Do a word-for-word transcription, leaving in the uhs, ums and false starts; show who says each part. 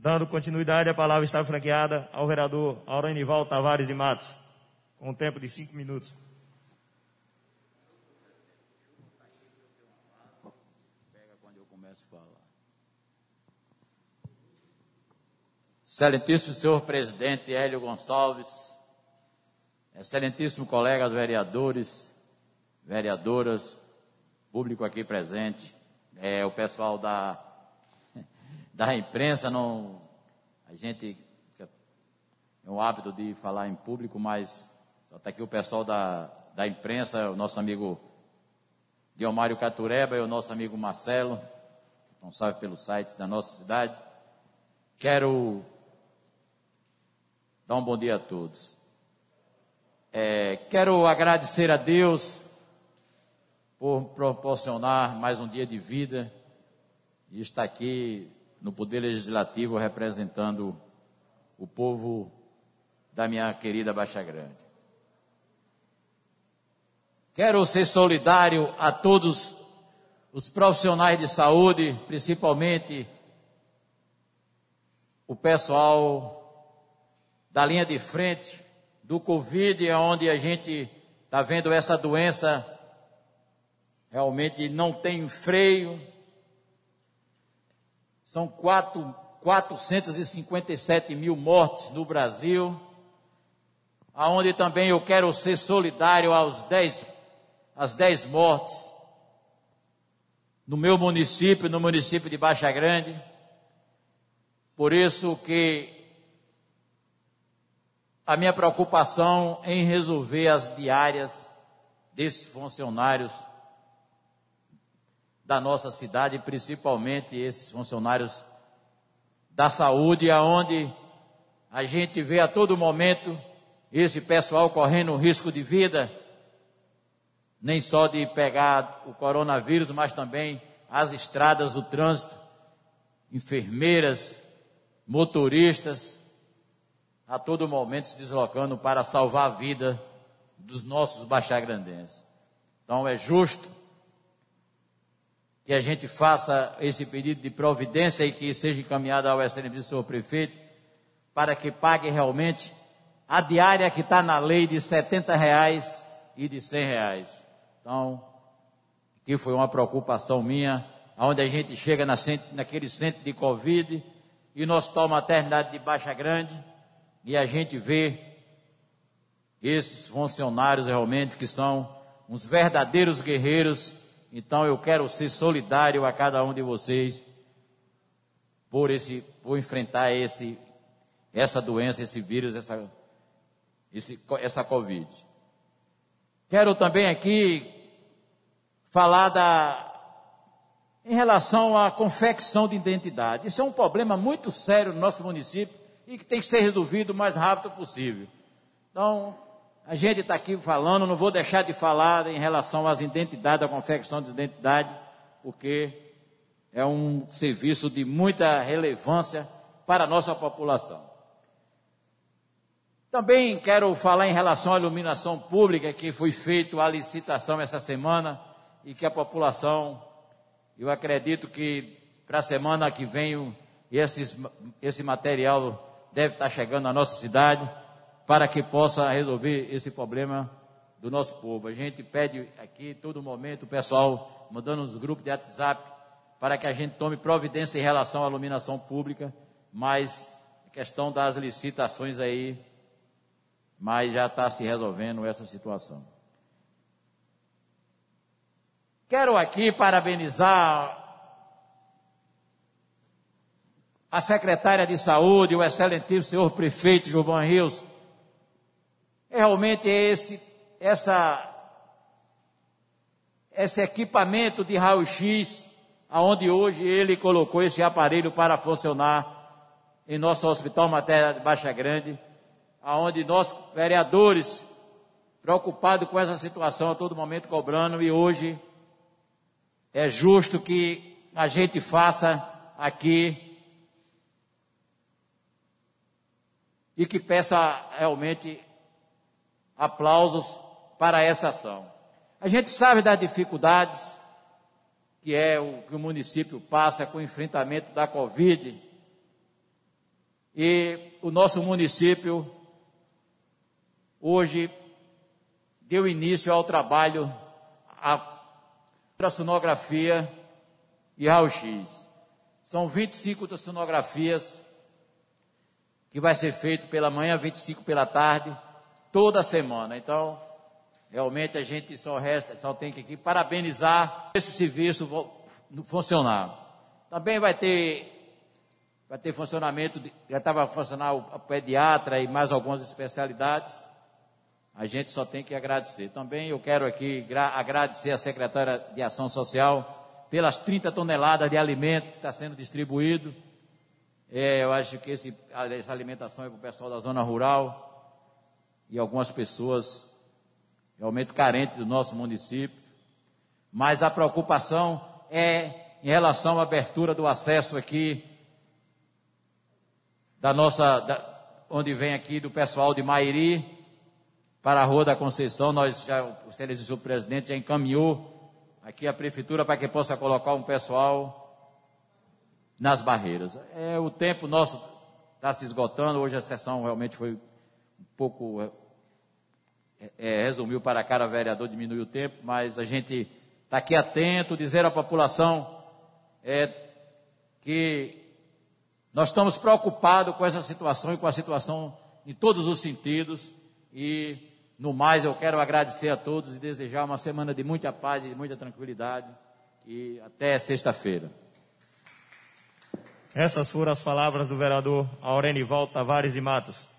Speaker 1: Dando continuidade, a palavra está franqueada ao vereador Auranivaldo Tavares de Matos, com um tempo de cinco minutos.
Speaker 2: Pega quando eu começo a falar. Excelentíssimo senhor presidente Hélio Gonçalves, excelentíssimo colegas vereadores, vereadoras, público aqui presente, é, o pessoal da, da imprensa, não, a gente é um hábito de falar em público, mas só está aqui o pessoal da, da imprensa, o nosso amigo Diomário Catureba e o nosso amigo Marcelo, responsável pelos sites da nossa cidade. Quero dar um bom dia a todos. É, quero agradecer a Deus por proporcionar mais um dia de vida e estar aqui no Poder Legislativo representando o povo da minha querida Baixa Grande. Quero ser solidário a todos os profissionais de saúde, principalmente o pessoal da linha de frente do Covid, onde a gente está vendo essa doença realmente não tem freio. São quatro, quatrocentos e cinquenta e sete mil mortes no Brasil, aonde também eu quero ser solidário aos dez, às dez mortes no meu município, no município de Baixa Grande. Por isso que a minha preocupação em resolver as diárias desses funcionários da nossa cidade, principalmente esses funcionários da saúde, aonde a gente vê a todo momento esse pessoal correndo risco de vida, nem só de pegar o coronavírus, mas também as estradas do trânsito, enfermeiras, motoristas, a todo momento se deslocando para salvar a vida dos nossos baixagrandenses. Então é justo que a gente faça esse pedido de providência e que seja encaminhado ao excelentíssimo senhor prefeito, para que pague realmente a diária que está na lei de setenta reais e de cem reais. Então, que foi uma preocupação minha, onde a gente chega na centro, naquele centro de Covid e no Hospital Maternidade de Baixa Grande, e a gente vê esses funcionários realmente que são uns verdadeiros guerreiros. Então eu quero ser solidário a cada um de vocês por, esse, por enfrentar esse, essa doença, esse vírus, essa, esse, essa Covid. Quero também aqui falar da, em relação à confecção de identidade. Isso é um problema muito sério no nosso município e que tem que ser resolvido o mais rápido possível. Então, a gente está aqui falando, não vou deixar de falar em relação às identidades, à confecção de identidade, porque é um serviço de muita relevância para a nossa população. Também quero falar em relação à iluminação pública, que foi feita a licitação essa semana e que a população, eu acredito que para a semana que vem esses, esse material deve estar chegando na nossa cidade, para que possa resolver esse problema do nosso povo. A gente pede aqui, todo momento, o pessoal mandando nos grupos de WhatsApp, para que a gente tome providência em relação à iluminação pública, mas a questão das licitações aí, mas já está se resolvendo essa situação. Quero aqui parabenizar a secretária de saúde, o excelentíssimo senhor prefeito Gilvan Rios. Realmente esse, essa, esse equipamento de raio-x, aonde hoje ele colocou esse aparelho para funcionar em nosso Hospital Materno de Baixa Grande, aonde nós vereadores, preocupados com essa situação a todo momento cobrando, e hoje é justo que a gente faça aqui e que peça realmente aplausos para essa ação. A gente sabe das dificuldades que é o que o município passa com o enfrentamento da Covid, E o nosso município hoje deu início ao trabalho a ultrassonografia e raio-x. São vinte e cinco ultrassonografias que vai ser feito pela manhã, vinte e cinco pela tarde, toda semana. Então, realmente a gente só resta, só tem que aqui parabenizar esse serviço funcionar. Também vai ter vai ter funcionamento, de, já estava funcionando o pediatra e mais algumas especialidades. A gente só tem que agradecer. Também eu quero aqui agradecer à secretária de Ação Social pelas trinta toneladas de alimento que está sendo distribuído. É, eu acho que esse, essa alimentação é para o pessoal da zona rural e algumas pessoas realmente carentes do nosso município. Mas a preocupação é em relação à abertura do acesso aqui da nossa, da, onde vem aqui do pessoal de Mairi para a Rua da Conceição. Nós já, o excelentíssimo presidente já encaminhou aqui a prefeitura para que possa colocar um pessoal nas barreiras. É, o tempo nosso está se esgotando. Hoje a sessão realmente foi um pouco é, é, resumiu para cada vereador, diminuiu o tempo, mas a gente está aqui atento, dizer à população é, que nós estamos preocupados com essa situação e com a situação em todos os sentidos. E, no mais, eu quero agradecer a todos e desejar uma semana de muita paz e de muita tranquilidade. E até sexta-feira.
Speaker 1: Essas foram as palavras do vereador Aurenivaldo Tavares de Matos.